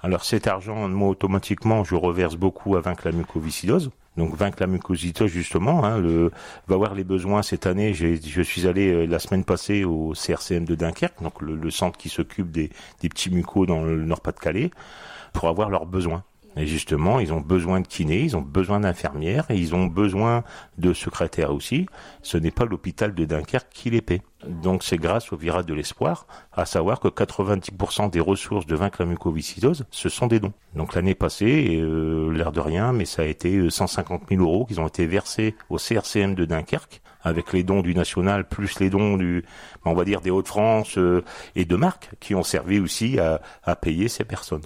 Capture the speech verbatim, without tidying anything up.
Alors cet argent, moi automatiquement, je reverse beaucoup à Vaincre la mucoviscidose. Donc Vaincre la mucoviscidose justement, hein, le, va voir les besoins cette année. J'ai, je suis allé euh, la semaine passée au C R C M de Dunkerque, donc le, le centre qui s'occupe des, des petits mucos dans le Nord-Pas-de-Calais, pour avoir leurs besoins. Et justement, ils ont besoin de kinés, ils ont besoin d'infirmières et ils ont besoin de secrétaires aussi. Ce n'est pas l'hôpital de Dunkerque qui les paie. Donc c'est grâce au virage de l'espoir, à savoir que quatre-vingt-dix pour cent des ressources de Vaincre la mucoviscidose, ce sont des dons. Donc l'année passée, euh, l'air de rien, mais ça a été cent cinquante mille euros qui ont été versés au C R C M de Dunkerque, avec les dons du national, plus les dons du, on va dire, des Hauts-de-France euh, et de Marc, qui ont servi aussi à, à payer ces personnes.